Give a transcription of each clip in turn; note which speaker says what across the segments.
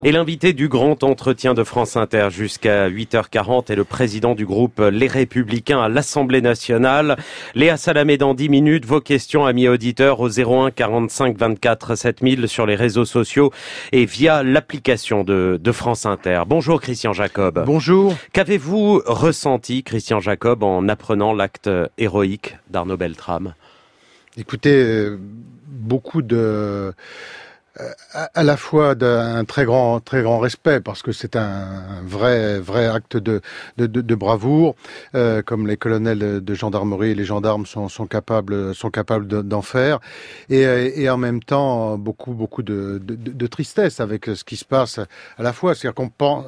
Speaker 1: Et l'invité du grand entretien de France Inter jusqu'à 8h40 est le président du groupe Les Républicains à l'Assemblée nationale. Léa Salamé, dans 10 minutes, vos questions, amis auditeurs, au 01 45 24 7000 sur les réseaux sociaux et via l'application de France Inter. Bonjour Christian Jacob.
Speaker 2: Bonjour.
Speaker 1: Qu'avez-vous ressenti, Christian Jacob, en apprenant l'acte héroïque d'Arnaud Beltrame ?
Speaker 2: Écoutez, beaucoup de... à la fois d'un très grand respect, parce que c'est un vrai acte de bravoure, comme les colonels de gendarmerie et les gendarmes sont capables d'en faire, et en même temps beaucoup de tristesse avec ce qui se passe à la fois. C'est-à-dire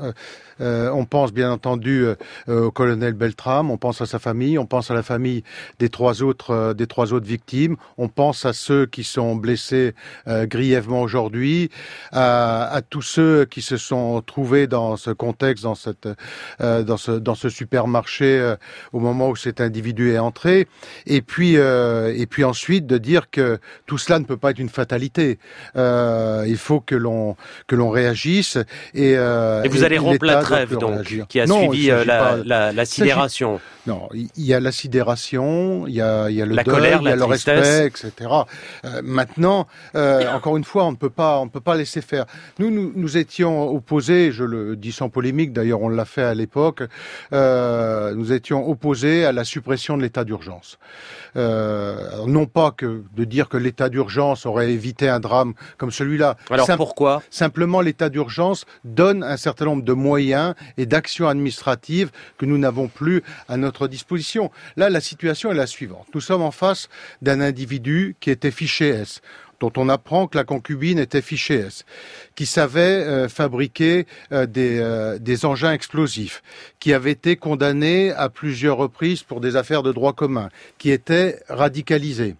Speaker 2: on pense bien entendu au colonel Beltrame, on pense à sa famille, on pense à la famille des trois autres victimes, on pense à ceux qui sont blessés grièvement aujourd'hui, à tous ceux qui se sont trouvés dans ce contexte, dans ce supermarché au moment où cet individu est entré, et puis ensuite de dire que tout cela ne peut pas être une fatalité. Il faut que l'on réagisse et
Speaker 1: vous allez rompre la trêve donc qui a suivi la sidération.
Speaker 2: Non, il y a la sidération, il y a le
Speaker 1: la
Speaker 2: deuil,
Speaker 1: colère,
Speaker 2: il y a le respect, etc. Maintenant, encore une fois, on ne peut pas laisser faire. Nous étions opposés, je le dis sans polémique, d'ailleurs on l'a fait à l'époque, nous étions opposés à la suppression de l'état d'urgence. Non pas que de dire que l'état d'urgence aurait évité un drame comme celui-là.
Speaker 1: Alors pourquoi ?
Speaker 2: Simplement, l'état d'urgence donne un certain nombre de moyens et d'actions administratives que nous n'avons plus à notre disposition. Là, la situation est la suivante. Nous sommes en face d'un individu qui était fiché S, dont on apprend que la concubine était fichée S, qui savait fabriquer des engins explosifs, qui avait été condamné à plusieurs reprises pour des affaires de droit commun, qui était radicalisé.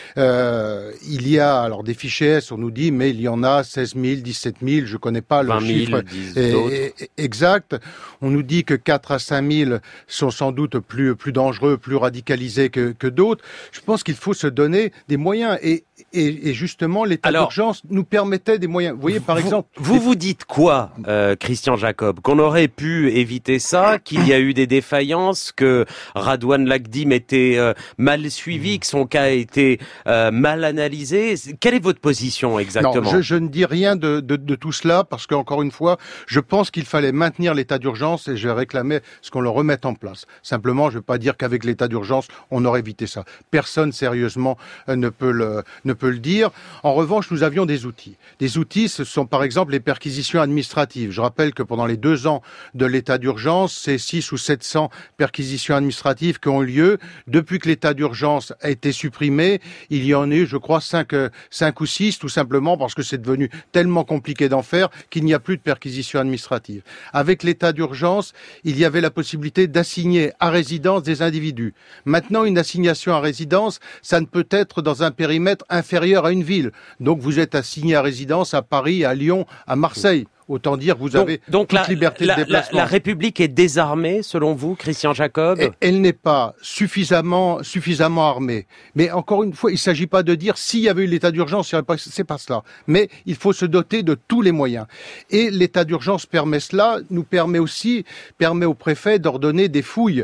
Speaker 2: Il y a alors des fichiers S, on nous dit, mais il y en a 16 000, 17 000, je connais pas le chiffre exact. On nous dit que 4 à 5 000 sont sans doute plus dangereux, plus radicalisés que d'autres. Je pense qu'il faut se donner des moyens et justement l'état d'urgence nous permettait des moyens. Vous voyez, par exemple...
Speaker 1: Vous dites quoi, Christian Jacob ? Qu'on aurait pu éviter ça, qu'il y a eu des défaillances, que Radouane Lagdim était mal suivi, que son cas a été mal analysé. Quelle est votre position exactement ?
Speaker 2: Non, je ne dis rien de tout cela, parce qu'encore une fois, je pense qu'il fallait maintenir l'état d'urgence et je réclamais ce qu'on le remette en place. Simplement, je ne veux pas dire qu'avec l'état d'urgence, on aurait évité ça. Personne, sérieusement, ne peut le dire. En revanche, nous avions des outils. Des outils, ce sont par exemple les perquisitions administratives. Je rappelle que pendant les 2 ans de l'état d'urgence, c'est 600 ou 700 perquisitions administratives qui ont eu lieu. Depuis que l'état d'urgence a été supprimé, il y en a eu, je crois, 5 ou 6, tout simplement parce que c'est devenu tellement compliqué d'en faire qu'il n'y a plus de perquisitions administratives. Avec l'état d'urgence, il y avait la possibilité d'assigner à résidence des individus. Maintenant, une assignation à résidence, ça ne peut être dans un périmètre inférieur à une ville. Donc vous êtes assigné à résidence à Paris, à Lyon, à Marseille. Autant dire que vous avez toute liberté de déplacement.
Speaker 1: La République est désarmée, selon vous, Christian Jacob ?
Speaker 2: Elle n'est pas suffisamment armée. Mais encore une fois, il ne s'agit pas de dire s'il y avait eu l'état d'urgence, c'est pas cela. Mais il faut se doter de tous les moyens. Et l'état d'urgence permet cela, permet au préfet d'ordonner des fouilles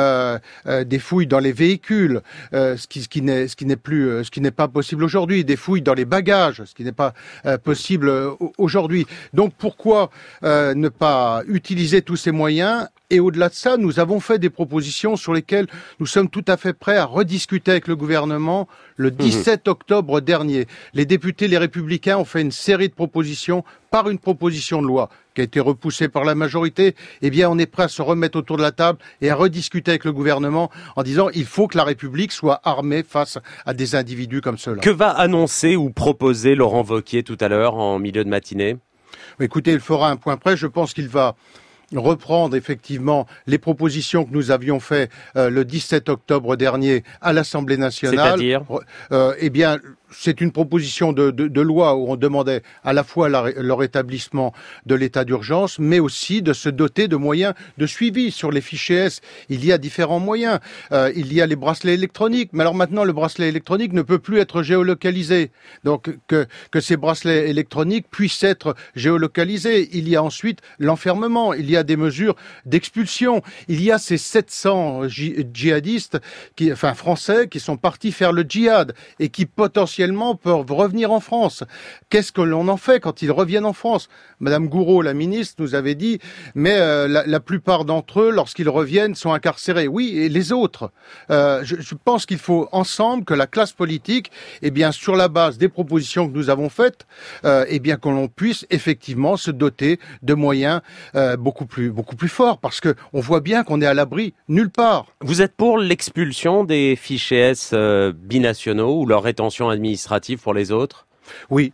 Speaker 2: dans les véhicules, ce qui n'est pas possible aujourd'hui, des fouilles dans les bagages, ce qui n'est pas possible aujourd'hui. Donc pourquoi ne pas utiliser tous ces moyens ? Et au-delà de ça, nous avons fait des propositions sur lesquelles nous sommes tout à fait prêts à rediscuter avec le gouvernement le 17 octobre dernier. Les députés, les Républicains, ont fait une série de propositions par une proposition de loi qui a été repoussée par la majorité. Eh bien, on est prêt à se remettre autour de la table et à rediscuter avec le gouvernement en disant il faut que la République soit armée face à des individus comme ceux-là.
Speaker 1: Que va annoncer ou proposer Laurent Wauquiez tout à l'heure en milieu de matinée ?
Speaker 2: Écoutez, il fera un point près. Je pense qu'il va reprendre effectivement les propositions que nous avions faites le 17 octobre dernier à l'Assemblée nationale.
Speaker 1: C'est-à-dire
Speaker 2: c'est une proposition de loi où on demandait à la fois le rétablissement de l'état d'urgence, mais aussi de se doter de moyens de suivi sur les fichiers S. Il y a différents moyens. Il y a les bracelets électroniques, mais alors maintenant le bracelet électronique ne peut plus être géolocalisé. Donc que ces bracelets électroniques puissent être géolocalisés. Il y a ensuite l'enfermement, il y a des mesures d'expulsion. Il y a ces 700 djihadistes, français, qui sont partis faire le djihad et qui potentiellement peuvent revenir en France. Qu'est-ce que l'on en fait quand ils reviennent en France? Madame Gourault, la ministre, nous avait dit, mais la plupart d'entre eux, lorsqu'ils reviennent, sont incarcérés. Oui, et les autres? Je pense qu'il faut ensemble que la classe politique, eh bien, sur la base des propositions que nous avons faites, eh bien, que l'on puisse effectivement se doter de moyens beaucoup plus forts, parce que on voit bien qu'on est à l'abri nulle part.
Speaker 1: Vous êtes pour l'expulsion des fichiers S binationaux ou leur rétention administrative pour les autres?
Speaker 2: Oui.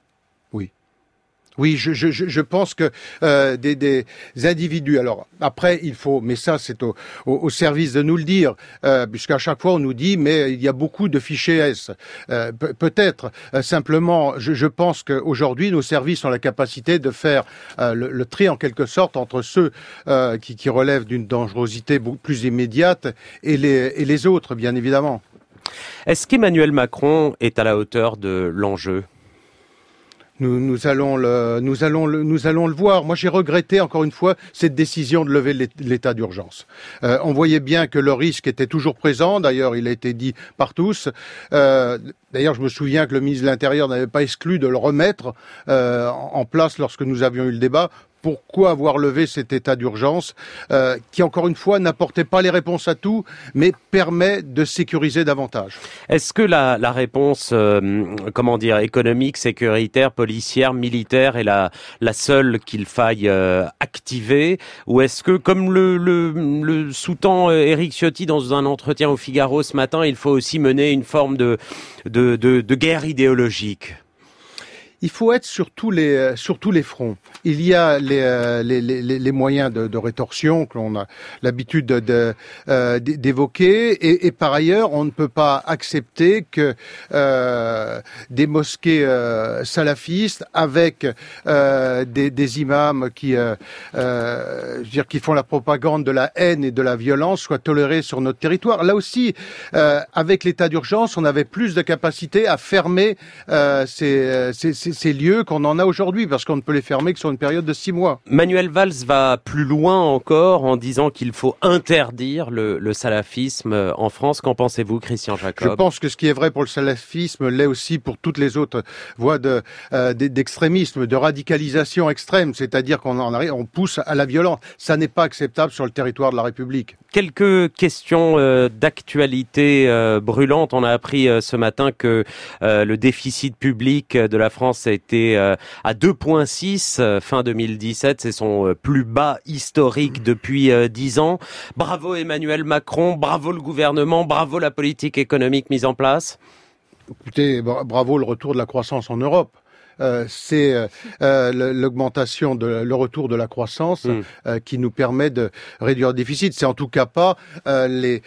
Speaker 2: Oui, je pense que des individus. Alors après, il faut, mais ça c'est au service de nous le dire, puisqu'à chaque fois on nous dit, mais il y a beaucoup de fichiers S. Peut-être simplement, je pense qu'aujourd'hui nos services ont la capacité de faire le tri en quelque sorte entre ceux qui relèvent d'une dangerosité beaucoup plus immédiate et les autres, bien évidemment.
Speaker 1: Est-ce qu'Emmanuel Macron est à la hauteur de l'enjeu ?
Speaker 2: Nous allons le voir. Moi, j'ai regretté encore une fois cette décision de lever l'état d'urgence. On voyait bien que le risque était toujours présent. D'ailleurs, il a été dit par tous. D'ailleurs, je me souviens que le ministre de l'Intérieur n'avait pas exclu de le remettre en place lorsque nous avions eu le débat. Pourquoi avoir levé cet état d'urgence qui, encore une fois, n'apportait pas les réponses à tout, mais permet de sécuriser davantage?
Speaker 1: Est-ce que la réponse, économique, sécuritaire, policière, militaire est la seule qu'il faille activer? Ou est-ce que, comme le sous-tend Éric Ciotti dans un entretien au Figaro ce matin, il faut aussi mener une forme de guerre idéologique?
Speaker 2: Il faut être sur tous les fronts. Il y a les moyens de rétorsion que l'on a l'habitude d'évoquer, et par ailleurs, on ne peut pas accepter que des mosquées salafistes avec des imams qui font la propagande de la haine et de la violence soient tolérés sur notre territoire. Là aussi, avec l'état d'urgence, on avait plus de capacité à fermer ces lieux qu'on en a aujourd'hui, parce qu'on ne peut les fermer que sur une période de 6 mois.
Speaker 1: Manuel Valls va plus loin encore en disant qu'il faut interdire le salafisme en France. Qu'en pensez-vous, Christian Jacob?
Speaker 2: Je pense que ce qui est vrai pour le salafisme l'est aussi pour toutes les autres voies d'extrémisme, de radicalisation extrême, c'est-à-dire on pousse à la violence. Ça n'est pas acceptable sur le territoire de la République.
Speaker 1: Quelques questions d'actualité brûlantes. On a appris ce matin que le déficit public de la France a été à 2,6 fin 2017. C'est son plus bas historique depuis 10 ans. Bravo Emmanuel Macron, bravo le gouvernement, bravo la politique économique mise en place.
Speaker 2: Écoutez, bravo le retour de la croissance en Europe. C'est l'augmentation le retour de la croissance qui nous permet de réduire le déficit. C'est en tout cas pas les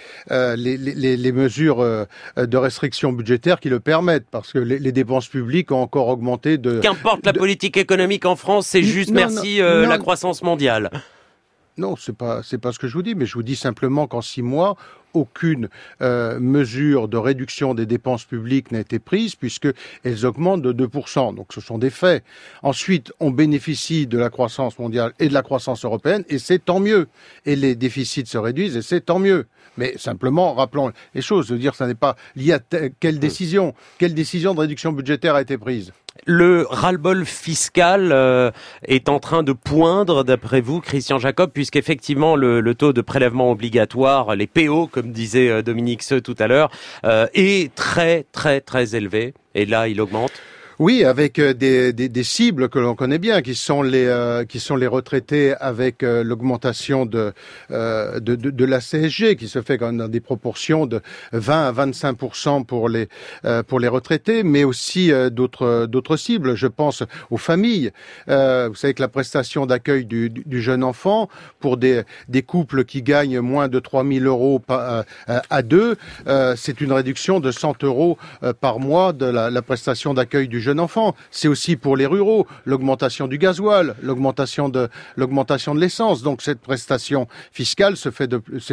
Speaker 2: mesures de restriction budgétaire qui le permettent, parce que les dépenses publiques ont encore augmenté
Speaker 1: Qu'importe la politique économique en France, c'est juste la croissance mondiale.
Speaker 2: Non, c'est pas ce que je vous dis, mais je vous dis simplement qu'en 6 mois, aucune mesure de réduction des dépenses publiques n'a été prise, puisqu'elles augmentent de 2%. Donc ce sont des faits. Ensuite, on bénéficie de la croissance mondiale et de la croissance européenne, et c'est tant mieux. Et les déficits se réduisent, et c'est tant mieux. Mais simplement, rappelons les choses. Je veux dire, ça n'est pas lié à quelle décision de réduction budgétaire a été prise.
Speaker 1: Le ras-le-bol fiscal est en train de poindre, d'après vous, Christian Jacob, puisqu'effectivement le taux de prélèvement obligatoire, les PO, comme disait Dominique Seux tout à l'heure, est très très très élevé. Et là, il augmente.
Speaker 2: Oui, avec des cibles que l'on connaît bien, qui sont les retraités avec l'augmentation de la CSG, qui se fait quand même dans des proportions de 20 à 25% pour les retraités, mais aussi d'autres cibles. Je pense aux familles. Vous savez que la prestation d'accueil du jeune enfant pour des couples qui gagnent moins de 3 000 euros à deux, c'est une réduction de 100 euros par mois de la prestation d'accueil du jeune enfant. C'est aussi pour les ruraux, l'augmentation du gasoil, l'augmentation de l'essence. Donc cette pression fiscale se fait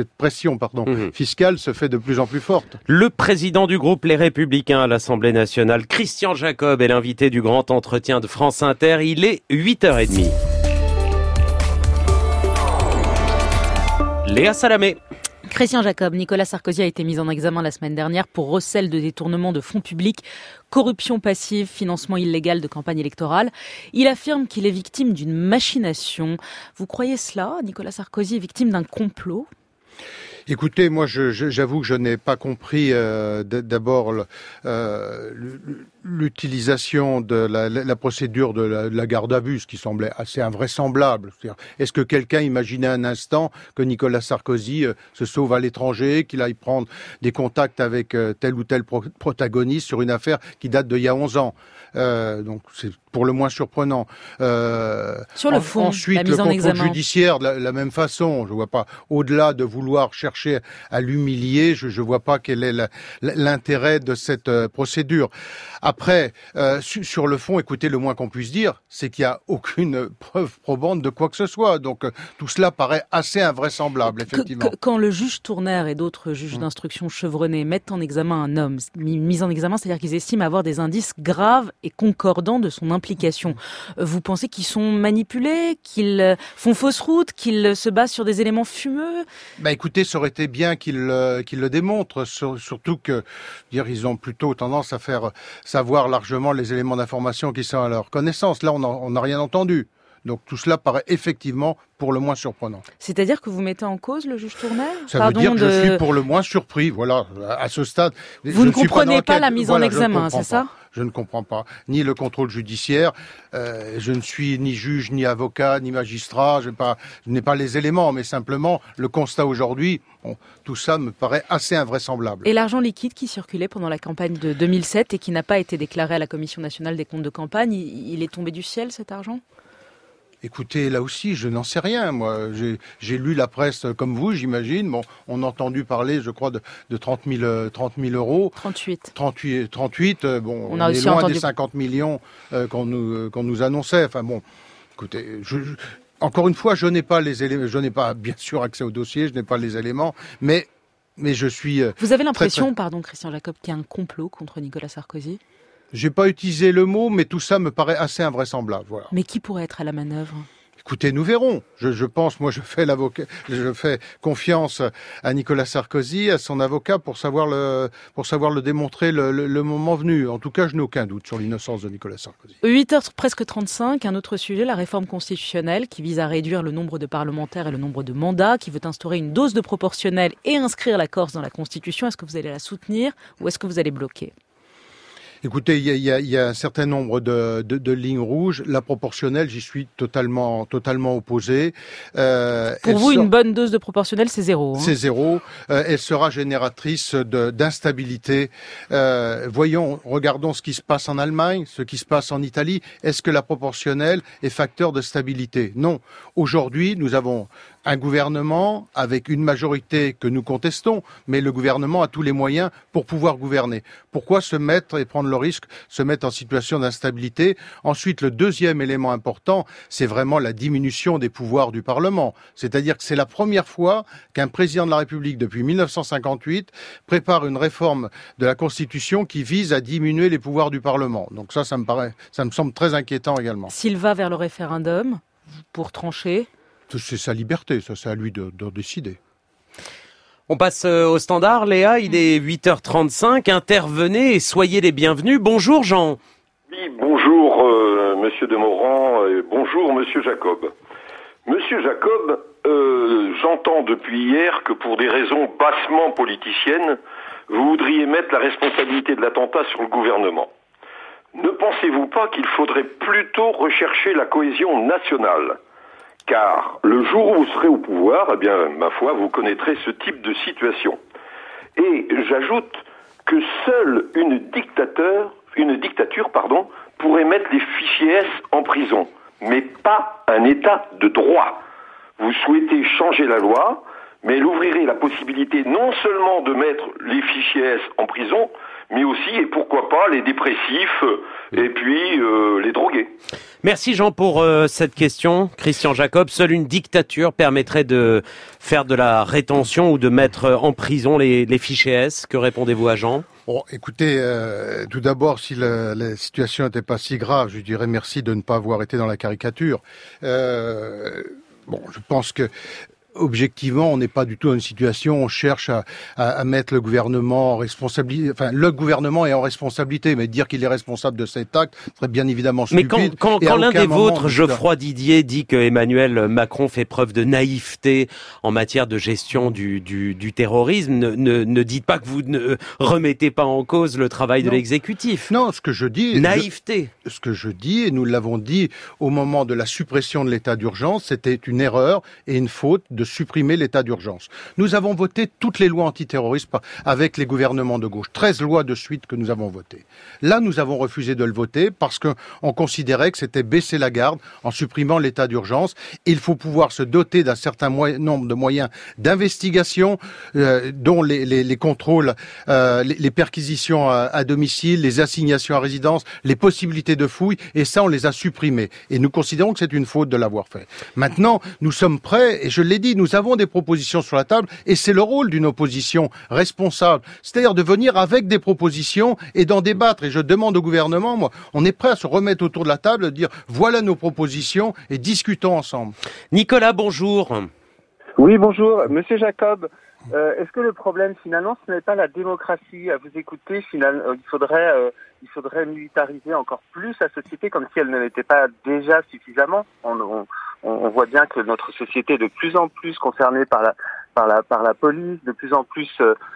Speaker 2: de plus en plus forte.
Speaker 1: Le président du groupe Les Républicains à l'Assemblée nationale, Christian Jacob, est l'invité du grand entretien de France Inter. Il est 8h30. Léa Salamé.
Speaker 3: Christian Jacob, Nicolas Sarkozy a été mis en examen la semaine dernière pour recel de détournement de fonds publics, corruption passive, financement illégal de campagne électorale. Il affirme qu'il est victime d'une machination. Vous croyez cela? Nicolas Sarkozy est victime d'un complot?
Speaker 2: Écoutez, moi, j'avoue que je n'ai pas compris d'abord l'utilisation de la procédure de la garde à vue, ce qui semblait assez invraisemblable. Est-ce que quelqu'un imaginait un instant que Nicolas Sarkozy se sauve à l'étranger, qu'il aille prendre des contacts avec tel ou tel protagoniste sur une affaire qui date d'il y a 11 ans? Donc c'est pour le moins surprenant.
Speaker 3: Sur le fond,
Speaker 2: ensuite,
Speaker 3: la mise
Speaker 2: le
Speaker 3: en
Speaker 2: contrôle
Speaker 3: examen
Speaker 2: judiciaire, de la même façon. Je vois pas, au-delà de vouloir chercher à l'humilier, je vois pas quel est l'intérêt de cette procédure. Après, sur le fond, écoutez, le moins qu'on puisse dire, c'est qu'il n'y a aucune preuve probante de quoi que ce soit. Donc tout cela paraît assez invraisemblable, effectivement.
Speaker 3: Quand le juge Tournaire et d'autres juges d'instruction chevronnés mettent en examen un homme, mis en examen, c'est-à-dire qu'ils estiment avoir des indices graves et concordants de son implication. Vous pensez qu'ils sont manipulés, qu'ils font fausse route, qu'ils se basent sur des éléments fumeux?
Speaker 2: Écoutez, ça aurait été bien qu'ils le démontrent, surtout que, ils ont plutôt tendance à faire savoir largement les éléments d'information qui sont à leur connaissance. Là, on n'a rien entendu. Donc tout cela paraît effectivement pour le moins surprenant.
Speaker 3: C'est-à-dire que vous mettez en cause le juge Tournaire?
Speaker 2: Ça veut dire que je suis pour le moins surpris. Voilà, à ce stade.
Speaker 3: Vous ne comprenez pas la mise en examen, c'est ça?
Speaker 2: Je ne comprends pas. Ni le contrôle judiciaire. Je ne suis ni juge, ni avocat, ni magistrat. Je n'ai pas les éléments, mais simplement le constat aujourd'hui. Tout ça me paraît assez invraisemblable.
Speaker 3: Et l'argent liquide qui circulait pendant la campagne de 2007 et qui n'a pas été déclaré à la Commission nationale des comptes de campagne, il est tombé du ciel, cet argent?
Speaker 2: Écoutez, là aussi, je n'en sais rien. Moi, j'ai lu la presse comme vous, j'imagine. Bon, on a entendu parler, je crois, de 30 000 euros.
Speaker 3: 38.
Speaker 2: 38. Bon, on est loin des 50 millions qu'on nous annonçait. Enfin bon, écoutez, encore une fois, je n'ai pas les éléments. Je n'ai pas, bien sûr, accès au dossier. Je n'ai pas les éléments, mais je suis.
Speaker 3: Vous avez l'impression, pardon, Christian Jacob, qu'il y a un complot contre Nicolas Sarkozy?
Speaker 2: J'ai pas utilisé le mot, mais tout ça me paraît assez invraisemblable. Voilà.
Speaker 3: Mais qui pourrait être à la manœuvre?
Speaker 2: Écoutez, nous verrons. Je pense, moi, je fais confiance à Nicolas Sarkozy, à son avocat, pour savoir le démontrer le moment venu. En tout cas, je n'ai aucun doute sur l'innocence de Nicolas Sarkozy.
Speaker 3: 8h presque 35, un autre sujet, la réforme constitutionnelle qui vise à réduire le nombre de parlementaires et le nombre de mandats, qui veut instaurer une dose de proportionnelle et inscrire la Corse dans la Constitution. Est-ce que vous allez la soutenir ou est-ce que vous allez bloquer?
Speaker 2: Écoutez, il y a un certain nombre de lignes rouges. La proportionnelle, j'y suis totalement opposé.
Speaker 3: Pour vous, une bonne dose de proportionnelle, c'est zéro.
Speaker 2: C'est zéro. Elle sera génératrice d'instabilité. Regardons ce qui se passe en Allemagne, ce qui se passe en Italie. Est-ce que la proportionnelle est facteur de stabilité? Non. Aujourd'hui, nous avons un gouvernement avec une majorité que nous contestons, mais le gouvernement a tous les moyens pour pouvoir gouverner. Pourquoi se mettre et prendre le risque, se mettre en situation d'instabilité? Ensuite, le deuxième élément important, c'est vraiment la diminution des pouvoirs du Parlement. C'est-à-dire que c'est la première fois qu'un président de la République, depuis 1958, prépare une réforme de la Constitution qui vise à diminuer les pouvoirs du Parlement. Donc ça me semble très inquiétant également.
Speaker 3: S'il va vers le référendum, pour trancher?
Speaker 2: C'est sa liberté, ça c'est à lui de décider.
Speaker 1: On passe au standard, Léa, il est 8h35, intervenez et soyez les bienvenus. Bonjour Jean.
Speaker 4: Oui, bonjour Monsieur Demorand, et bonjour Monsieur Jacob. Monsieur Jacob, j'entends depuis hier que pour des raisons bassement politiciennes, vous voudriez mettre la responsabilité de l'attentat sur le gouvernement. Ne pensez-vous pas qu'il faudrait plutôt rechercher la cohésion nationale ? Car le jour où vous serez au pouvoir, eh bien, ma foi, vous connaîtrez ce type de situation. Et j'ajoute que seule une dictature, pourrait mettre les fichiers S en prison, mais pas un état de droit. Vous souhaitez changer la loi, mais elle ouvrirait la possibilité non seulement de mettre les fichiers S en prison, mais aussi, et pourquoi pas, les dépressifs et puis les drogués.
Speaker 1: Merci Jean pour cette question. Christian Jacob, seule une dictature permettrait de faire de la rétention ou de mettre en prison les fichiers S. Que répondez-vous à Jean ?
Speaker 2: Bon, écoutez, tout d'abord, si la situation n'était pas si grave, je dirais merci de ne pas avoir été dans la caricature. Je pense que objectivement, on n'est pas du tout dans une situation où on cherche à mettre le gouvernement en responsabilité. Enfin, le gouvernement est en responsabilité, mais dire qu'il est responsable de cet acte serait bien évidemment stupide.
Speaker 1: Mais quand l'un des vôtres, Geoffroy Didier, dit que Emmanuel Macron fait preuve de naïveté en matière de gestion du terrorisme, ne dites pas que vous ne remettez pas en cause le travail de l'exécutif.
Speaker 2: Non, ce que je dis...
Speaker 1: Naïveté.
Speaker 2: Ce que je dis, et nous l'avons dit au moment de la suppression de l'état d'urgence, c'était une erreur et une faute de supprimer l'état d'urgence. Nous avons voté toutes les lois antiterroristes avec les gouvernements de gauche. 13 lois de suite que nous avons votées. Là, nous avons refusé de le voter parce qu'on considérait que c'était baisser la garde en supprimant l'état d'urgence. Il faut pouvoir se doter d'un certain nombre de moyens d'investigation, dont les contrôles, les perquisitions à domicile, les assignations à résidence, les possibilités de fouilles, et ça, on les a supprimés. Et nous considérons que c'est une faute de l'avoir fait. Maintenant, nous sommes prêts, et je l'ai dit, nous avons des propositions sur la table, et c'est le rôle d'une opposition responsable. C'est-à-dire de venir avec des propositions et d'en débattre. Et je demande au gouvernement, moi, on est prêt à se remettre autour de la table, de dire, voilà nos propositions, et discutons ensemble.
Speaker 1: Nicolas, bonjour.
Speaker 5: Oui, bonjour. Monsieur Jacob, est-ce que le problème, finalement, ce n'est pas la démocratie? À vous écouter, finalement, il faudrait militariser encore plus la société, comme si elle ne l'était pas déjà suffisamment. On voit bien que notre société est de plus en plus concernée par la police, de plus en plus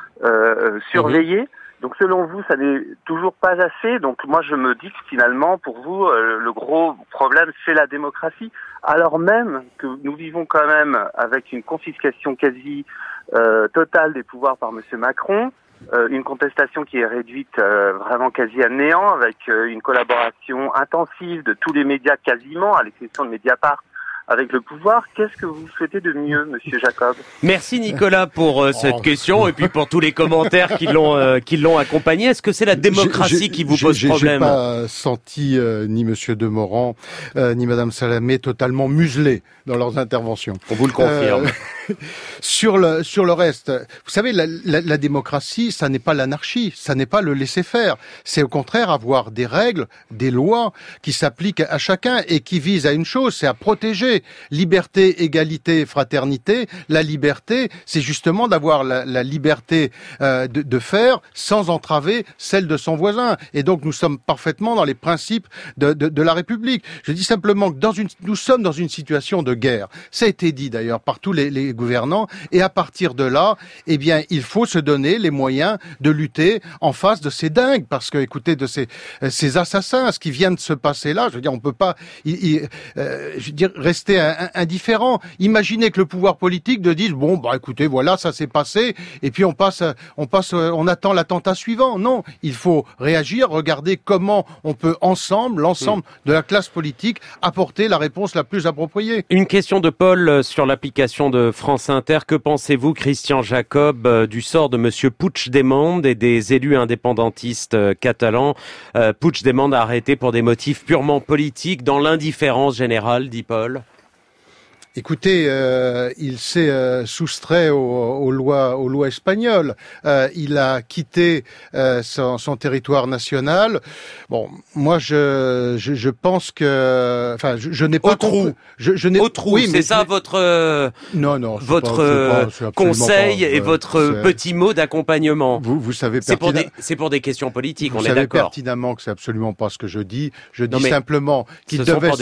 Speaker 5: surveillée. Donc selon vous, ça n'est toujours pas assez. Donc moi je me dis que finalement, pour vous, le gros problème, c'est la démocratie. Alors même que nous vivons quand même avec une confiscation quasi totale des pouvoirs par Monsieur Macron, une contestation qui est réduite vraiment quasi à néant, avec une collaboration intensive de tous les médias quasiment, à l'exception de Mediapart, avec le pouvoir. Qu'est-ce que vous souhaitez de mieux, Monsieur Jacob?
Speaker 1: Monsieur Nicolas pour cette question et puis pour tous les commentaires qui l'ont accompagné. Est-ce que c'est la démocratie qui vous pose problème?
Speaker 2: J'ai pas senti ni Monsieur Demorand ni Madame Salamé totalement muselés dans leurs interventions.
Speaker 1: On vous le confirme.
Speaker 2: Sur le reste, vous savez, la démocratie, ça n'est pas l'anarchie, ça n'est pas le laisser-faire. C'est au contraire avoir des règles, des lois qui s'appliquent à chacun et qui visent à une chose, c'est à protéger liberté, égalité, fraternité. La liberté, c'est justement d'avoir la liberté de faire sans entraver celle de son voisin. Et donc nous sommes parfaitement dans les principes de la République. Je dis simplement que nous sommes dans une situation de guerre. Ça a été dit d'ailleurs par tous les gouvernants. Et à partir de là, eh bien, il faut se donner les moyens de lutter en face de ces dingues. Parce que, écoutez, de ces assassins, ce qui vient de se passer là, je veux dire, on peut pas, rester indifférent. Imaginez que le pouvoir politique dise bon, bah écoutez, voilà, ça s'est passé, et puis on attend l'attentat suivant. Non, il faut réagir, regarder comment on peut l'ensemble de la classe politique, apporter la réponse la plus appropriée.
Speaker 1: Une question de Paul sur l'application de France Inter. Que pensez-vous, Christian Jacob, du sort de Monsieur Puigdemont et des élus indépendantistes catalans? Puigdemont a arrêté pour des motifs purement politiques dans l'indifférence générale, dit Paul.
Speaker 2: Écoutez, il s'est soustrait aux lois espagnoles. Il a quitté son territoire national. Bon, moi, je pense que, enfin, je n'ai pas compris.
Speaker 1: Au trou, oui, c'est ça votre votre conseil et votre petit mot d'accompagnement.
Speaker 2: Vous savez pertinemment.
Speaker 1: C'est pour des questions politiques.
Speaker 2: On est d'accord. Vous savez pertinemment que c'est absolument pas ce que je dis. Je dis simplement qu'il devait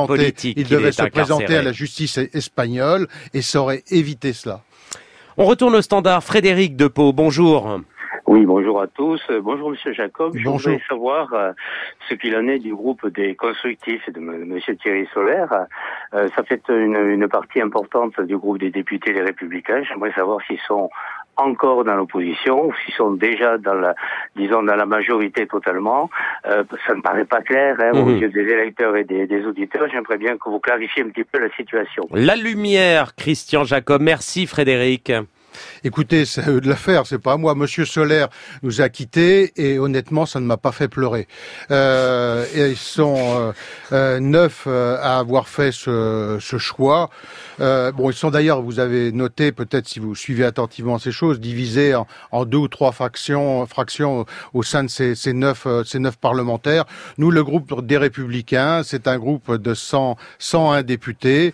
Speaker 2: se présenter à la justice espagnole et ça aurait évité cela.
Speaker 1: On retourne au standard. Frédéric de Pau, bonjour.
Speaker 6: Oui, bonjour à tous. Bonjour Monsieur Jacob.
Speaker 2: Bonjour.
Speaker 6: Je voudrais savoir ce qu'il en est du groupe des constructifs de Monsieur Thierry Solaire. Ça fait une partie importante du groupe des députés Les Républicains. J'aimerais savoir s'ils sont encore dans l'opposition ou s'ils sont déjà dans la majorité totalement. Ça ne paraît pas clair aux yeux des électeurs et des auditeurs. J'aimerais bien que vous clarifiez un petit peu la situation.
Speaker 1: La lumière, Christian Jacob. Merci Frédéric.
Speaker 2: Écoutez, c'est à eux de la faire, c'est pas à moi. Monsieur Solaire nous a quittés et honnêtement, ça ne m'a pas fait pleurer. Et ils sont 9 à avoir fait ce choix. Ils sont d'ailleurs, vous avez noté, peut-être si vous suivez attentivement ces choses, divisés en 2 ou 3 fractions au sein de ces 9 parlementaires. Nous, le groupe des Républicains, c'est un groupe de 101 députés,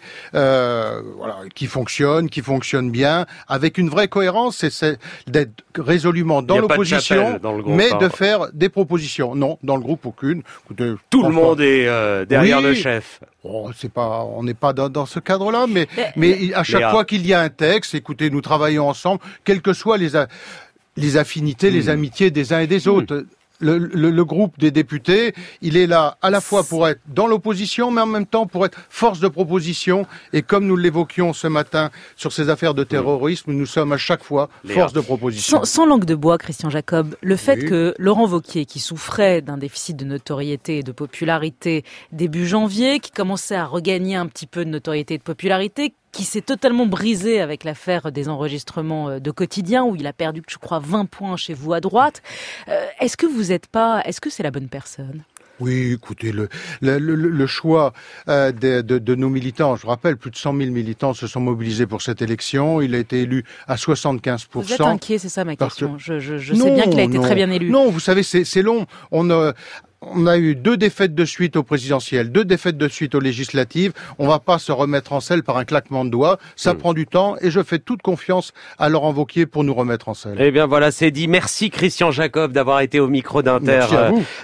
Speaker 2: qui fonctionne bien, avec une vraie cohérence, c'est d'être résolument dans l'opposition, mais de faire des propositions. Non, dans le groupe, aucune. Écoutez,
Speaker 1: tout le monde est derrière le chef.
Speaker 2: On n'est pas dans ce cadre-là, mais à chaque fois qu'il y a un texte, écoutez, nous travaillons ensemble, quelles que soient les affinités, les amitiés des uns et des autres. Le groupe des députés, il est là à la fois pour être dans l'opposition, mais en même temps pour être force de proposition. Et comme nous l'évoquions ce matin sur ces affaires de terrorisme, nous sommes à chaque fois force de proposition.
Speaker 3: Sans langue de bois, Christian Jacob, le fait que Laurent Wauquiez, qui souffrait d'un déficit de notoriété et de popularité début janvier, qui commençait à regagner un petit peu de notoriété et de popularité, qui s'est totalement brisé avec l'affaire des enregistrements de Quotidien, où il a perdu, je crois, 20 points chez vous à droite. Est-ce que c'est la bonne personne ?
Speaker 2: Oui, écoutez, le choix de nos militants, je rappelle, plus de 100 000 militants se sont mobilisés pour cette élection. Il a été élu à 75%.
Speaker 3: Vous êtes inquiet, c'est ça ma question. Je sais bien qu'il a été très bien élu.
Speaker 2: Non, vous savez, c'est long. On a eu 2 défaites de suite aux présidentielles, 2 défaites de suite aux législatives. On va pas se remettre en selle par un claquement de doigts. Ça prend du temps et je fais toute confiance à Laurent Wauquiez pour nous remettre en selle.
Speaker 1: Eh bien voilà, c'est dit. Merci Christian Jacob d'avoir été au micro d'Inter